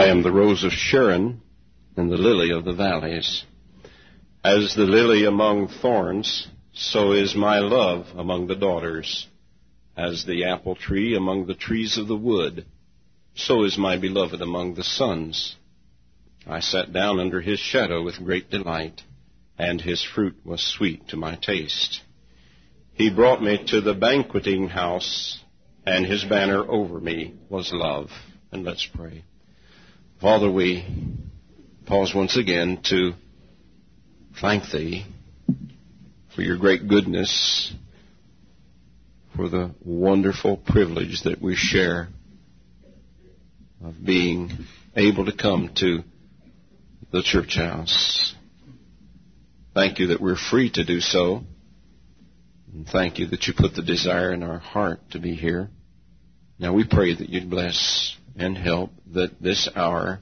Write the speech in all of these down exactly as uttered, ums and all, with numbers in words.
am the rose of Sharon and the lily of the valleys. As the lily among thorns, so is my love among the daughters. As the apple tree among the trees of the wood, so is my beloved among the sons. I sat down under his shadow with great delight, and his fruit was sweet to my taste. He brought me to the banqueting house, and his banner over me was love. And let's pray. Father, we pause once again to thank Thee for Your great goodness, for the wonderful privilege that we share of being able to come to the church house. Thank You that we're free to do so. And thank You that You put the desire in our heart to be here. Now we pray that You'd bless and help that this hour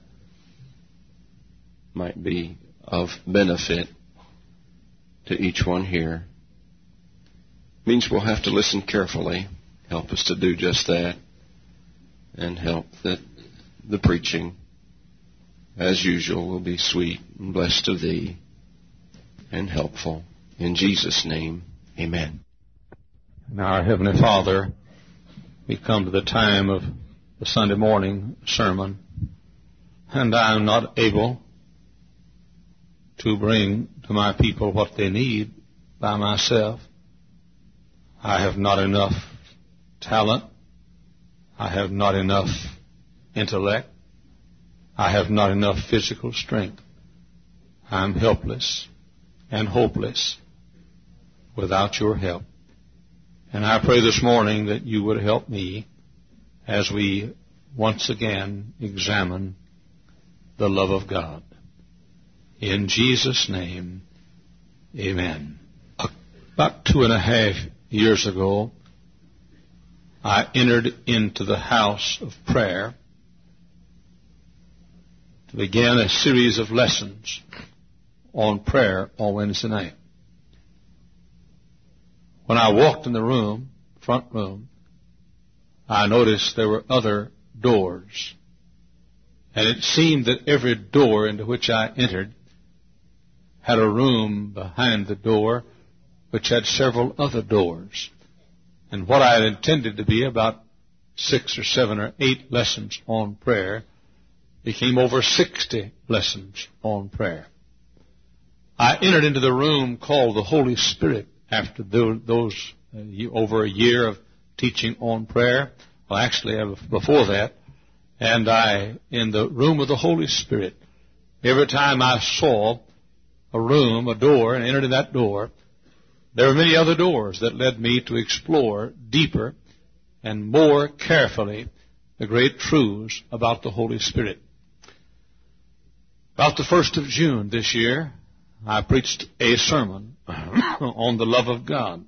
might be of benefit to each one here. It means we'll have to listen carefully. Help us to do just that. And help that the preaching, as usual, will be sweet and blessed of Thee and helpful. In Jesus' name, amen. Now, our Heavenly Father, we come to the time of the Sunday morning sermon, and I am not able to bring to my people what they need by myself. I have not enough talent. I have not enough intellect. I have not enough physical strength. I am helpless and hopeless without Your help. And I pray this morning that You would help me as we once again examine the love of God. In Jesus' name, amen. About two and a half years ago, I entered into the house of prayer to begin a series of lessons on prayer on Wednesday night. When I walked in the room, front room, I noticed there were other doors. And it seemed that every door into which I entered had a room behind the door which had several other doors. And what I had intended to be about six or seven or eight lessons on prayer became over sixty lessons on prayer. I entered into the room called the Holy Spirit after those uh, over a year of teaching on prayer. Well, actually, before that. And I, in the room of the Holy Spirit, every time I saw a room, a door, and entered in that door, there were many other doors that led me to explore deeper and more carefully the great truths about the Holy Spirit. About the first of June this year, I preached a sermon on the love of God.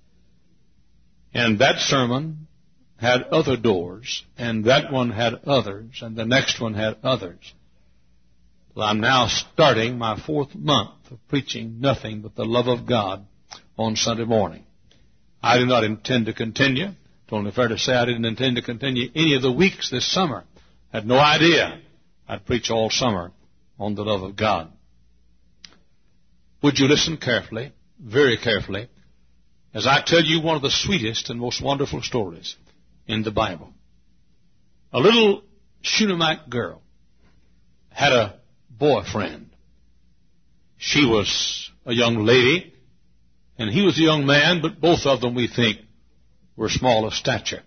And that sermon had other doors, and that one had others, and the next one had others. Well, I'm now starting my fourth month of preaching nothing but the love of God on Sunday morning. I do not intend to continue. It's only fair to say I didn't intend to continue any of the weeks this summer. I had no idea I'd preach all summer on the love of God. Would you listen carefully, very carefully, as I tell you one of the sweetest and most wonderful stories in the Bible. A little Shunammite girl had a boyfriend. She was a young lady, and he was a young man, but both of them, we think, were small of stature.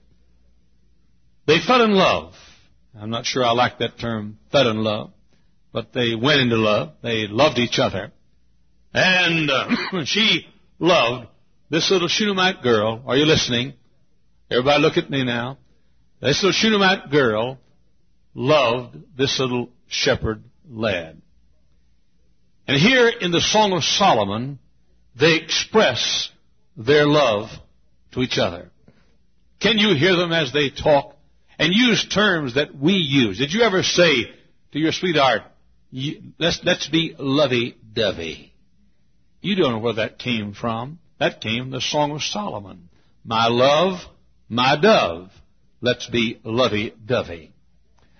They fell in love. I'm not sure I like that term, fell in love, but they went into love. They loved each other. And uh, she loved this little Shunammite girl. Are you listening? Everybody look at me now. This little Shunammite girl loved this little shepherd lad. And here in the Song of Solomon, they express their love to each other. Can you hear them as they talk and use terms that we use? Did you ever say to your sweetheart, let's, let's be lovey-dovey? You don't know where that came from. That came from the Song of Solomon. My love, my dove, let's be lovey-dovey.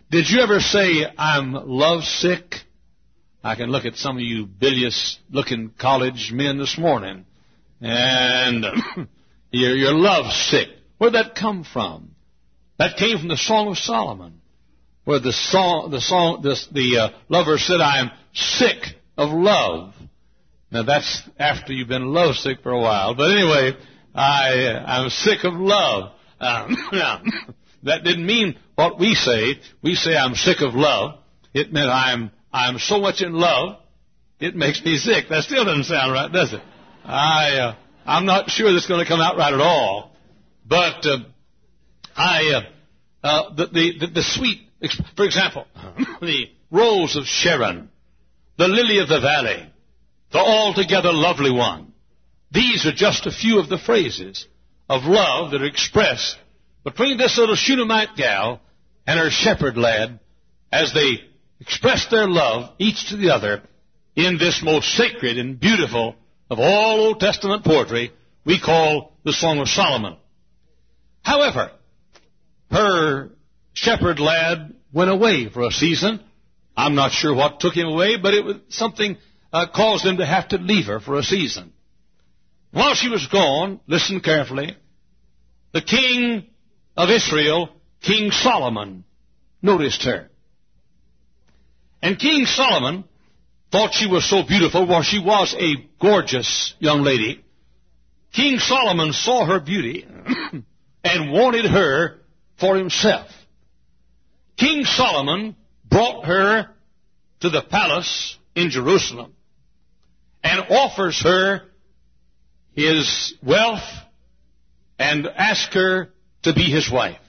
Did you ever say, I'm lovesick? I can look at some of you bilious-looking college men this morning, and you're, you're lovesick. Where'd that come from? That came from the Song of Solomon, where the song, the song, the, the uh, lover said, I am sick of love. Now that's after you've been lovesick for a while. But anyway, I, I'm sick of love. Um, now, that didn't mean what we say. We say I'm sick of love. It meant I'm, I'm so much in love, it makes me sick. That still doesn't sound right, does it? I, uh, I'm not sure that's going to come out right at all. But, uh, I, uh, uh, the, the, the, the sweet, for example, the rose of Sharon, the lily of the valley, the altogether lovely one. These are just a few of the phrases of love that are expressed between this little Shunammite gal and her shepherd lad as they express their love each to the other in this most sacred and beautiful of all Old Testament poetry we call the Song of Solomon. However, her shepherd lad went away for a season. I'm not sure what took him away, but it was something uh, caused him to have to leave her for a season. While she was gone, listen carefully, the king of Israel, King Solomon, noticed her. And King Solomon thought she was so beautiful, while she was a gorgeous young lady. King Solomon saw her beauty and wanted her for himself. King Solomon brought her to the palace in Jerusalem and offers her his wealth and asks her to be his wife.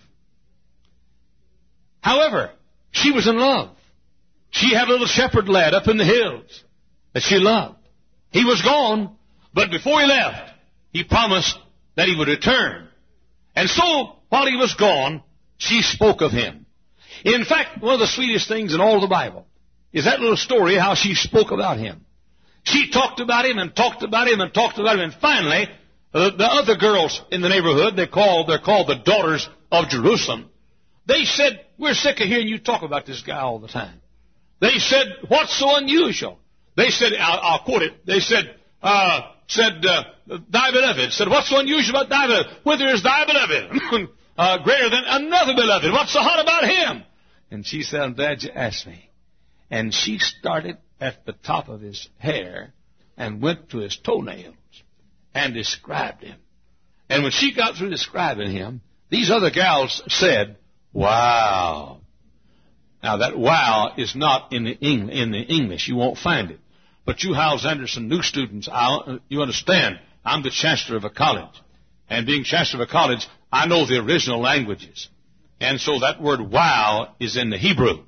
However, she was in love. She had a little shepherd lad up in the hills that she loved. He was gone, but before he left, he promised that he would return. And so, while he was gone, she spoke of him. In fact, one of the sweetest things in all the Bible is that little story how she spoke about him. She talked about him and talked about him and talked about him, and finally, uh, the other girls in the neighborhood, they call, they're called the daughters of Jerusalem, they said, we're sick of hearing you talk about this guy all the time. They said, what's so unusual? They said, I'll, I'll quote it, they said, uh, said, uh, thy beloved, said, what's so unusual about thy beloved? Whither is thy beloved? uh, greater than another beloved. What's so hot about him? And she said, I'm glad you asked me. And she started at the top of his hair and went to his toenails and described him. And when she got through describing him, these other gals said, wow. Now that wow is not in the, Eng- in the English. You won't find it. But you Howells Anderson new students, I'll, you understand, I'm the chancellor of a college. And being chancellor of a college, I know the original languages. And so that word wow is in the Hebrew.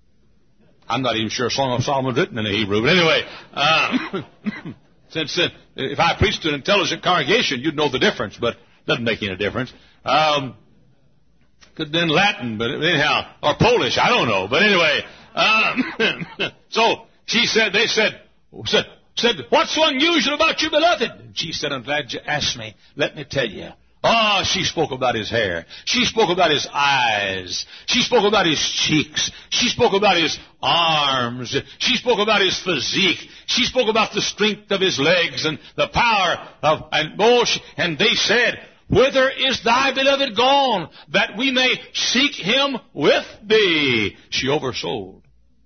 I'm not even sure Song of Solomon was written in the Hebrew. But anyway, uh, since uh, if I preached to an intelligent congregation, you'd know the difference, but it doesn't make any difference. Um, could have been Latin, but anyhow, or Polish, I don't know. But anyway, um, so she said, they said, said, said, what's so unusual about your beloved? And she said, I'm glad you asked me. Let me tell you. Oh, she spoke about his hair. She spoke about his eyes. She spoke about his cheeks. She spoke about his arms. She spoke about his physique. She spoke about the strength of his legs and the power of, and oh, she, and they said, whither is thy beloved gone, that we may seek him with thee? She oversold.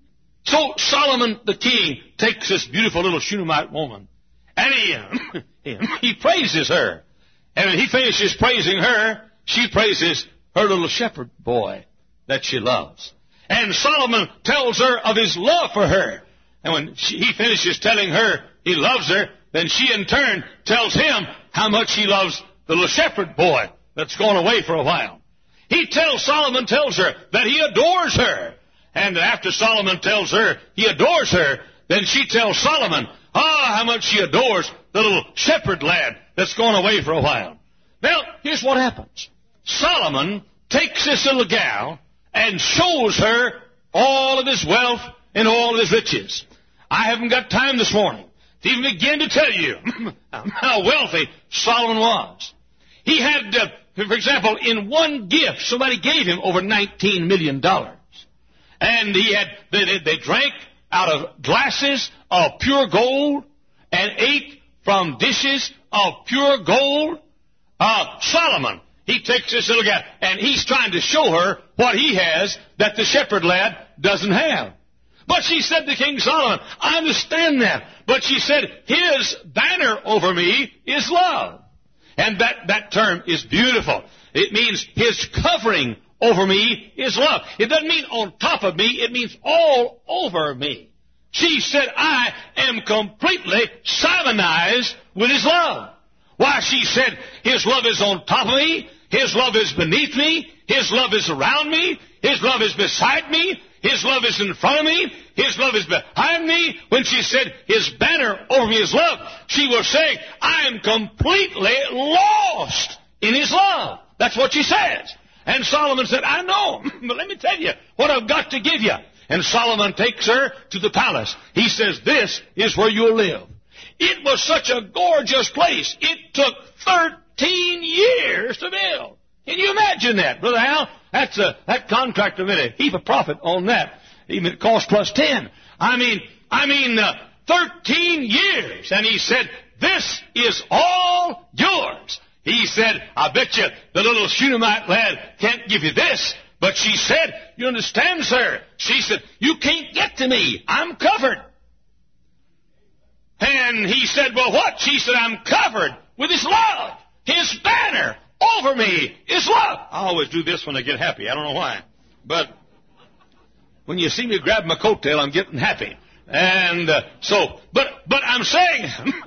So Solomon the king takes this beautiful little Shunammite woman, and he, he praises her. And when he finishes praising her, she praises her little shepherd boy that she loves. And Solomon tells her of his love for her. And when she, he finishes telling her he loves her, then she in turn tells him how much he loves the little shepherd boy that's gone away for a while. He tells, Solomon tells her that he adores her. And after Solomon tells her he adores her, then she tells Solomon, ah, how much she adores the little shepherd lad that's gone away for a while. Now, here's what happens. Solomon takes this little gal and shows her all of his wealth and all of his riches. I haven't got time this morning to even begin to tell you how wealthy Solomon was. He had, uh, for example, in one gift, somebody gave him over nineteen million dollars. And he had, they, they drank out of glasses of pure gold and ate from dishes of pure gold. Uh, Solomon, he takes this little guy and he's trying to show her what he has that the shepherd lad doesn't have. But she said to King Solomon, I understand that. But she said, his banner over me is love. And that, that term is beautiful. It means his covering over me is love. It doesn't mean on top of me. It means all over me. She said, I am completely Simonized with his love. Why, she said, his love is on top of me. His love is beneath me. His love is around me. His love is beside me. His love is in front of me. His love is behind me. When she said, his banner over me is love, she was saying, I am completely lost in his love. That's what she says. And Solomon said, I know, but let me tell you what I've got to give you. And Solomon takes her to the palace. He says, this is where you'll live. It was such a gorgeous place. It took thirteen years to build. Can you imagine that, Brother Hal? That's a, that contractor made a heap of profit on that. Even it cost plus ten. I mean, I mean, uh, thirteen years. And he said, this is all yours. He said, I bet you the little Shunammite lad can't give you this. But she said, you understand, sir? She said, you can't get to me. I'm covered. And he said, well, what? She said, I'm covered with his love. His banner over me is love. I always do this when I get happy. I don't know why. But when you see me grab my coattail, I'm getting happy. And uh, so, but but I'm saying,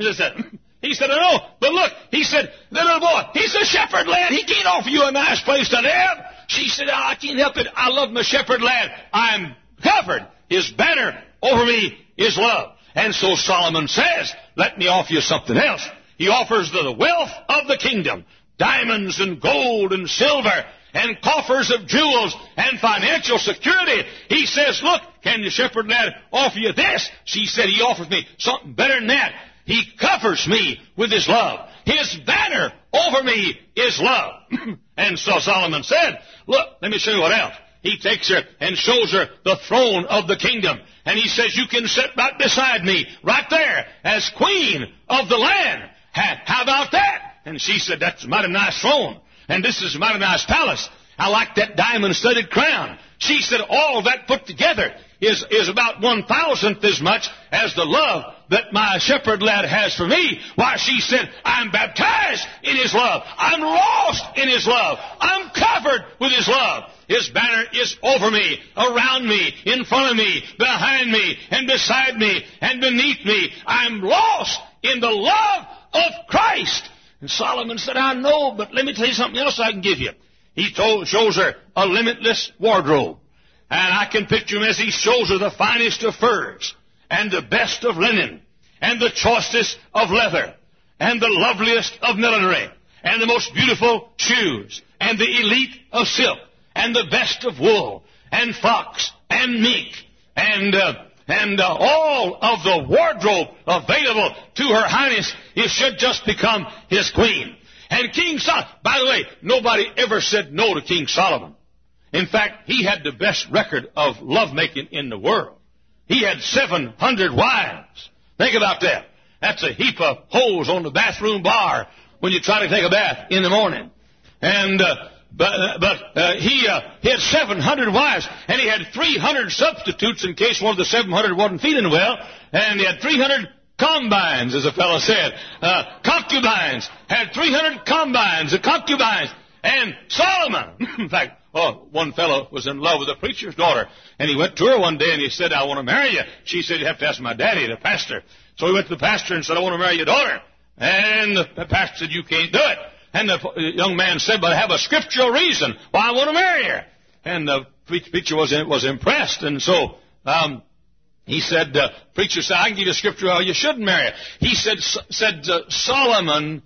he said, I know, but look, he said, the little boy, he's a shepherd lad. He can't offer you a nice place to live. She said, oh, I can't help it. I love my shepherd lad. I'm covered. His banner over me is love. And so Solomon says, let me offer you something else. He offers the wealth of the kingdom, diamonds and gold and silver and coffers of jewels and financial security. He says, look, can the shepherd lad offer you this? She said, he offers me something better than that. He covers me with his love. His banner over me is love. And so Solomon said, look, let me show you what else. He takes her and shows her the throne of the kingdom. And he says, you can sit right beside me, right there, as queen of the land. How about that? And she said, that's a mighty nice throne. And this is a mighty nice palace. I like that diamond-studded crown. She said, all that put together is, is about one thousandth as much as the love that my shepherd lad has for me. Why, she said, I'm baptized in his love. I'm lost in his love. I'm covered with his love. His banner is over me, around me, in front of me, behind me, and beside me, and beneath me. I'm lost in the love of Christ. And Solomon said, I know, but let me tell you something else I can give you. He told, shows her a limitless wardrobe. And I can picture him as he shows her the finest of furs, and the best of linen, and the choicest of leather, and the loveliest of millinery, and the most beautiful shoes, and the elite of silk, and the best of wool, and fox, and mink, and uh, and uh, all of the wardrobe available to Her Highness if should just become his queen. And King Solomon, by the way, nobody ever said no to King Solomon. In fact, he had the best record of lovemaking in the world. He had seven hundred wives. Think about that. That's a heap of holes on the bathroom bar when you try to take a bath in the morning. And uh, but uh, but uh, he uh, he had seven hundred wives, and he had three hundred substitutes in case one of the seven hundred wasn't feeling well, and he had three hundred combines, as a fellow said. Uh, concubines. Had three hundred combines, the concubines. And Solomon, in fact, oh, one fellow was in love with a preacher's daughter, and he went to her one day and he said, I want to marry you. She said, you have to ask my daddy, the pastor. So he went to the pastor and said, I want to marry your daughter. And the pastor said, you can't do it. And the young man said, but I have a scriptural reason why I want to marry her. And the preacher was was impressed, and so um, he said, uh, preacher said, I can give you a scripture how you shouldn't marry her. He said, said uh, Solomon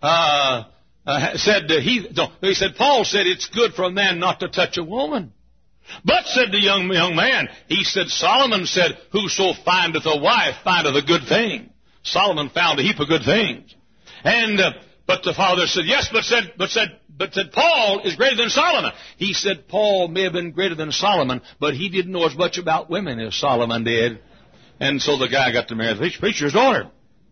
uh, uh, said uh, he no, he said Paul said it's good for a man not to touch a woman. But, said the young young man, he said, Solomon said, whoso findeth a wife findeth a good thing. Solomon found a heap of good things. And uh, but the father said, yes, but said, but said, but said, Paul is greater than Solomon. He said Paul may have been greater than Solomon, but he didn't know as much about women as Solomon did. And so the guy got to marry the preacher's daughter.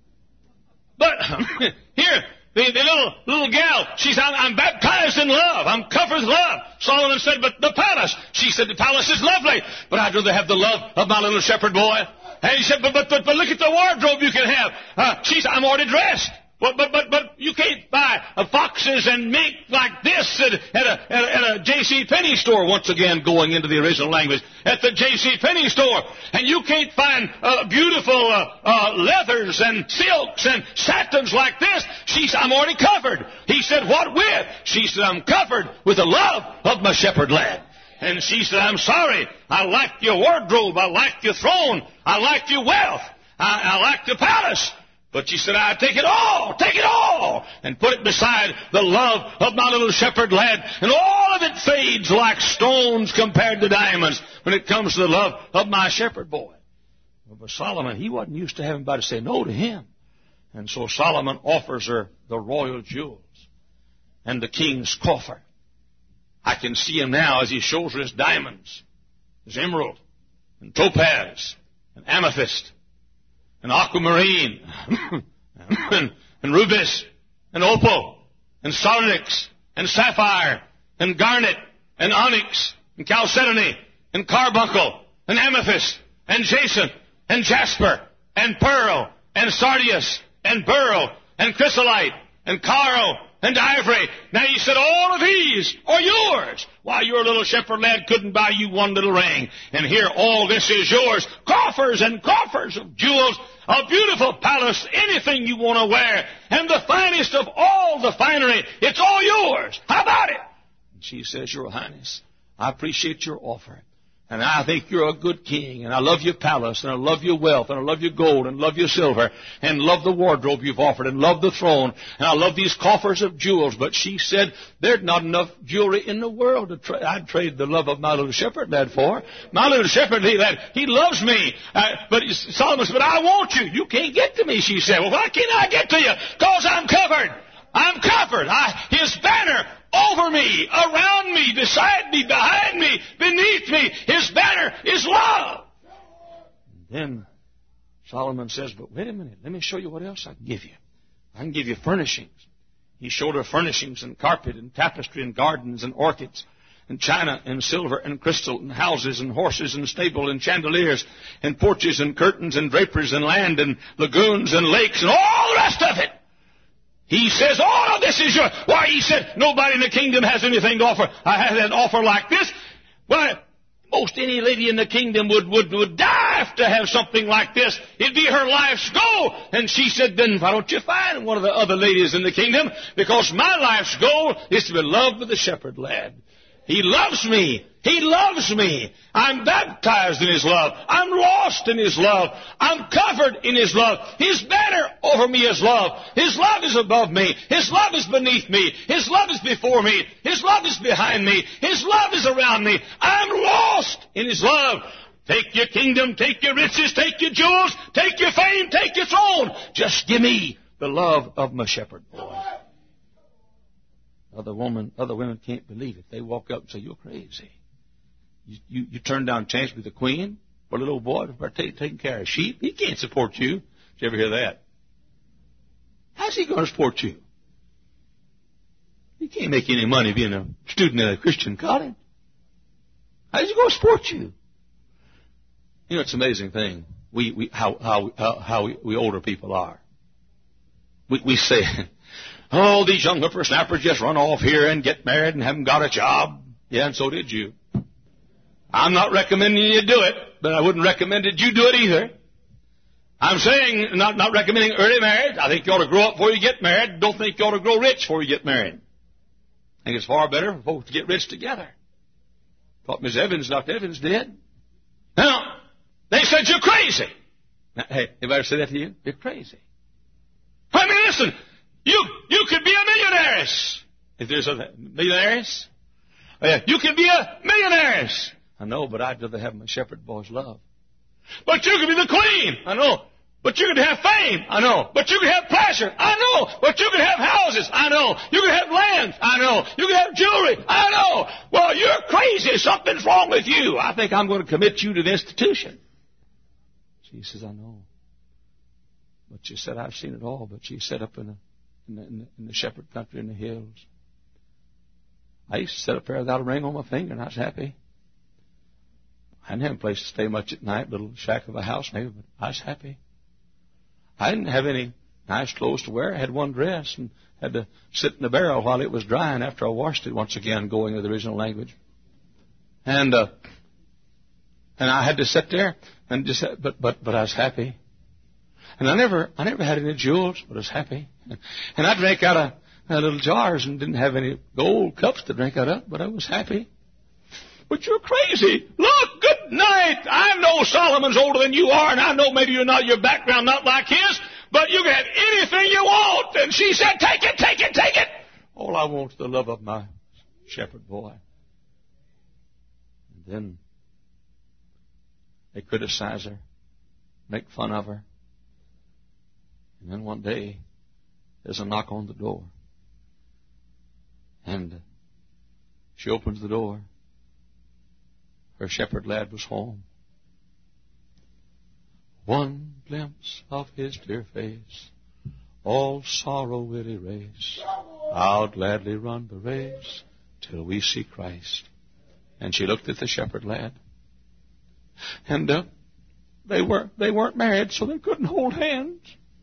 But here, the, the little little gal, she said, I'm, I'm baptized in love. I'm covered with love. Solomon said, but the palace. She said, the palace is lovely, but I'd rather have the love of my little shepherd boy. And he said, but but but, but look at the wardrobe you can have. Uh, she said, I'm already dressed. But, but, but, but you can't buy uh, foxes and mink like this at, at, a, at, a, at a J C Penney store, once again going into the original language, at the J C Penney store. And you can't find uh, beautiful uh, uh, leathers and silks and satins like this. She said, I'm already covered. He said, what with? She said, I'm covered with the love of my shepherd lad. And she said, I'm sorry. I like your wardrobe. I like your throne. I like your wealth. I, I like the palace. But she said, I take it all, take it all, and put it beside the love of my little shepherd lad. And all of it fades like stones compared to diamonds when it comes to the love of my shepherd boy. But Solomon, he wasn't used to having anybody say no to him. And so Solomon offers her the royal jewels and the king's coffer. I can see him now as he shows her his diamonds, his emerald, and topaz, and amethyst, and aquamarine, and, and rubies, and opal, and sardonyx, and sapphire, and garnet, and onyx, and chalcedony, and carbuncle, and amethyst, and jacinth, and jasper, and pearl, and sardius, and beryl, and chrysolite, and coral, and ivory. Now he said, all of these are yours. Why, your little shepherd lad couldn't buy you one little ring. And here, all this is yours. Coffers and coffers of jewels, a beautiful palace, anything you want to wear, and the finest of all the finery. It's all yours. How about it? And she says, Your Highness, I appreciate your offer. And I think you're a good king, and I love your palace, and I love your wealth, and I love your gold, and love your silver, and love the wardrobe you've offered, and love the throne, and I love these coffers of jewels. But she said, there's not enough jewelry in the world to tra- I'd trade the love of my little shepherd lad for. My little shepherd lad, he loves me. Uh, but Solomon said, but I want you. You can't get to me, she said. Well, why can't I get to you? Because I'm covered. I'm covered. I, his banner over me, around me, beside me, behind me, beneath me. His banner is love. Then Solomon says, but wait a minute. Let me show you what else I can give you. I can give you furnishings. He showed her furnishings and carpet and tapestry and gardens and orchids and china and silver and crystal and houses and horses and stable and chandeliers and porches and curtains and draperies and land and lagoons and lakes and all the rest of it. He says, all of this is yours. Why, he said, nobody in the kingdom has anything to offer. I had an offer like this. Why, most any lady in the kingdom would, would, would die to have something like this. It'd be her life's goal. And she said, then why don't you find one of the other ladies in the kingdom? Because my life's goal is to be loved with the shepherd lad. He loves me. He loves me. I'm baptized in His love. I'm lost in His love. I'm covered in His love. His banner over me is love. His love is above me. His love is beneath me. His love is before me. His love is behind me. His love is around me. I'm lost in His love. Take your kingdom, take your riches, take your jewels, take your fame, take your throne. Just give me the love of my shepherd boy. Other woman, other women can't believe it. They walk up and say, you're crazy. You, you, you turn down a chance to be the queen for a little boy to take, taking care of sheep. He can't support you. Did you ever hear that? How's he going to support you? He can't make any money being a student at a Christian college. How's he going to support you? You know, it's an amazing thing. We, we, how, how, how, how we, we older people are. We, we say, oh, these young whippersnappers just run off here and get married and haven't got a job. Yeah, and so did you. I'm not recommending you do it, but I wouldn't recommend that you do it either. I'm saying, not, not recommending early marriage. I think you ought to grow up before you get married. Don't think you ought to grow rich before you get married. I think it's far better for folks to get rich together. Thought Miss Evans, Doctor Evans did. Now, they said you're crazy. Now, hey, anybody say that to you? You're crazy. I mean, listen, you you could be a millionaires. If there's a millionaires, oh, yeah, you could be a millionaires. I know, but I'd rather have my shepherd boy's love. But you could be the queen. I know, But you can have fame. I know. But you can have pleasure. I know. But you can have houses. I know. You can have land. I know. You can have jewelry. I know. Well, you're crazy. Something's wrong with you. I think I'm going to commit you to the institution. She says, I know. But she said, I've seen it all. But she set up in the, in the, in the, in the shepherd country in the hills. I used to sit up there without a ring on my finger, and I was happy. I didn't have a place to stay much at night, little shack of a house maybe, but I was happy. I didn't have any nice clothes to wear. I had one dress and had to sit in the barrel while it was drying after I washed it once again, going to the original language. And uh, and I had to sit there and just, but but but I was happy. And I never I never had any jewels, but I was happy. And I drank out of uh, little jars and didn't have any gold cups to drink out of, but I was happy. But you're crazy. Look, good night. I know Solomon's older than you are, and I know maybe you're not, your background not like his, but you can have anything you want. And she said, take it, take it, take it. All I want is the love of my shepherd boy. And then they criticize her, make fun of her. And then one day, there's a knock on the door. And she opens the door. Her shepherd lad was home. One glimpse of his dear face, all sorrow will erase. I'll gladly run the race till we see Christ. And she looked at the shepherd lad. And uh, they weren't they weren't married, so they couldn't hold hands.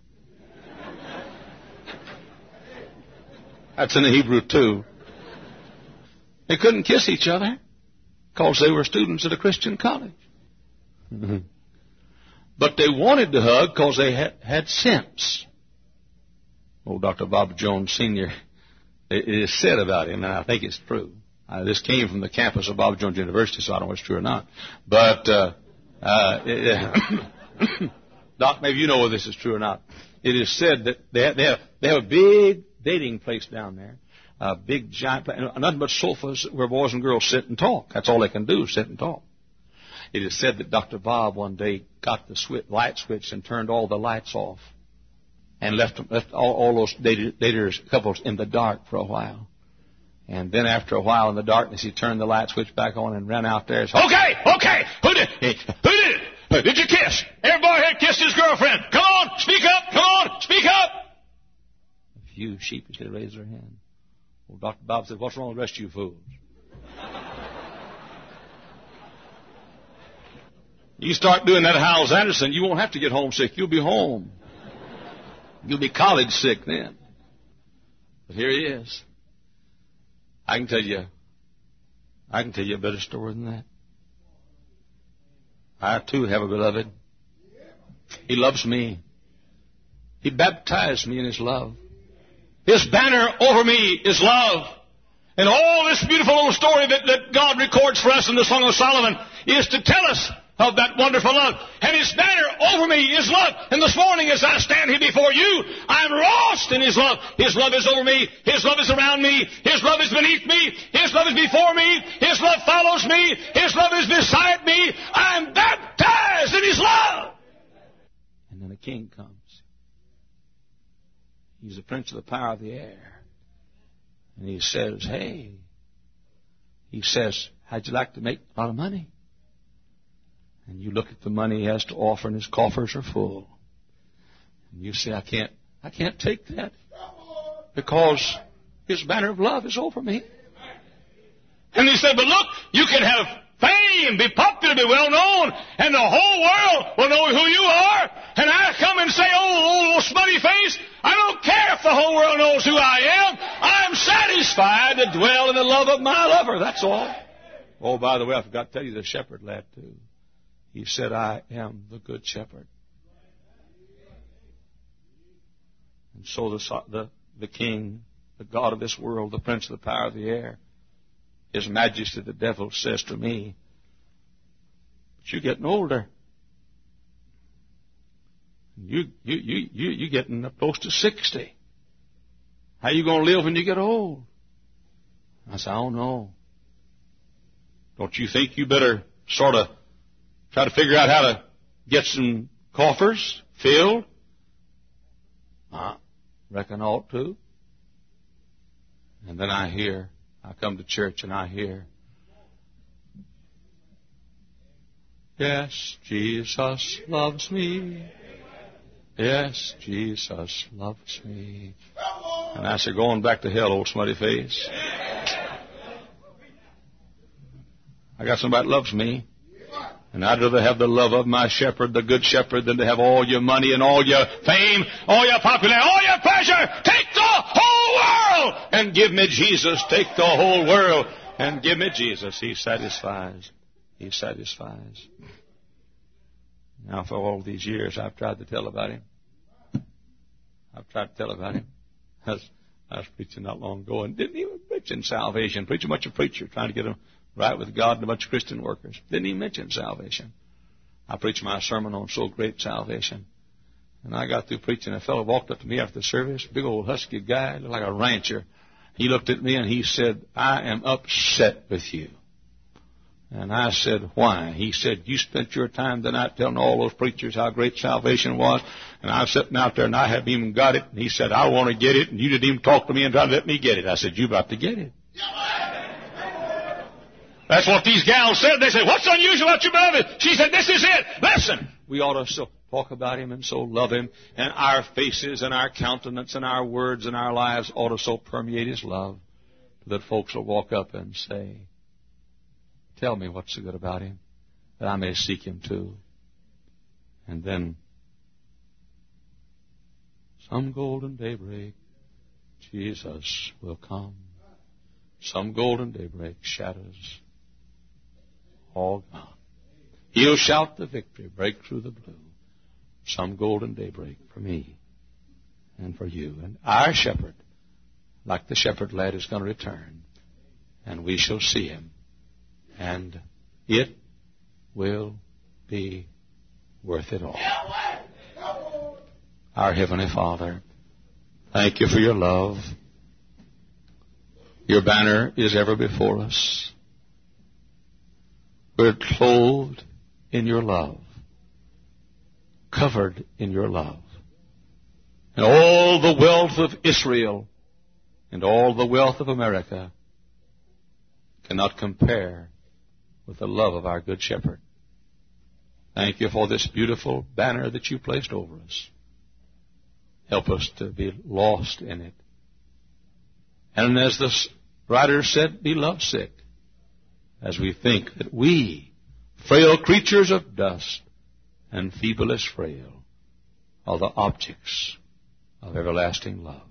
That's in the Hebrew too. They couldn't kiss each other, because they were students at a Christian college. Mm-hmm. But they wanted to hug because they had, had sense. Old Doctor Bob Jones Senior, it is said about him, and I think it's true. Uh, this came from the campus of Bob Jones University, so I don't know if it's true or not. But, uh, uh, it, Doc, maybe you know whether this is true or not. It is said that they have, they have, they have a big dating place down there. A big, giant, nothing but sofas where boys and girls sit and talk. That's all they can do, sit and talk. It is said that Doctor Bob one day got the switch, light switch and turned all the lights off and left, left all, all those daters, couples in the dark for a while. And then after a while in the darkness, he turned the light switch back on and ran out there and said, okay, okay, who did it? Who did it? Did you kiss? Every boy had kissed his girlfriend. Come on, speak up, come on, speak up. A few sheepishly raised their hand. Well, Doctor Bob said, what's wrong with the rest of you fools? You start doing that at Howells Anderson, you won't have to get homesick. You'll be home. You'll be college sick then. But here he is. I can tell you, I can tell you a better story than that. I too have a beloved. He loves me. He baptized me in his love. His banner over me is love. And all this beautiful little story that, that God records for us in the Song of Solomon is to tell us of that wonderful love. And his banner over me is love. And this morning as I stand here before you, I'm lost in his love. His love is over me. His love is around me. His love is beneath me. His love is before me. His love follows me. His love is beside me. I'm baptized in his love. And then a king comes. He's the prince of the power of the air. And he says, hey, he says, how'd you like to make a lot of money? And you look at the money he has to offer and his coffers are full. And you say, I can't, I can't take that because his banner of love is over me. And he said, but look, you can have fame, be popular, be well known, and the whole world will know who you are. And I come and say, oh, old smutty face, I don't care if the whole world knows who I am. I'm satisfied to dwell in the love of my lover. That's all. Oh, by the way, I forgot to tell you the shepherd lad, too. He said, I am the good shepherd. And so the, the, the king, the God of this world, the prince of the power of the air, His Majesty the devil says to me, but you're getting older. You, you, you, you, you're getting up close to sixty. How are you going to live when you get old? I said, I don't know. Don't you think you better sort of try to figure out how to get some coffers Filled? I reckon ought to. And then I hear, I come to church and I hear, yes, Jesus loves me. Yes, Jesus loves me. And I said, going back to hell, old smutty face. I got somebody that loves me. And I'd rather have the love of my shepherd, the good shepherd, than to have all your money and all your fame, all your popularity, all your pleasure. Take the whole world and give me Jesus. Take the whole world and give me Jesus. He satisfies. He satisfies. Now, for all these years, I've tried to tell about Him. I've tried to tell about Him. I was, I was preaching not long ago and didn't even mention salvation. Preaching a bunch of preachers trying to get them right with God and a bunch of Christian workers. Didn't even mention salvation. I preached my sermon on so great salvation. And I got through preaching. A fellow walked up to me after the service, big old husky guy, looked like a rancher. He looked at me and he said, I am upset with you. And I said, why? He said, you spent your time tonight telling all those preachers how great salvation was. And I was sitting out there and I haven't even got it. And he said, I want to get it. And you didn't even talk to me and try to let me get it. I said, you about to get it. That's what these gals said. They said, what's unusual about you, beloved? She said, this is it. Listen. We ought to so talk about Him and so love Him. And our faces and our countenance and our words and our lives ought to so permeate His love that folks will walk up and say, tell me what's so good about Him, that I may seek Him too. And then, some golden daybreak, Jesus will come. Some golden daybreak, shadows all gone. He'll shout the victory, break through the blue. Some golden daybreak for me and for you. And our shepherd, like the shepherd lad, is going to return. And we shall see Him. And it will be worth it all. Our Heavenly Father, thank You for Your love. Your banner is ever before us. We're clothed in Your love, covered in Your love. And all the wealth of Israel and all the wealth of America cannot compare with the love of our Good Shepherd. Thank You for this beautiful banner that You placed over us. Help us to be lost in it. And as the writer said, be lovesick as we think that we, frail creatures of dust and feeble as frail, are the objects of everlasting love.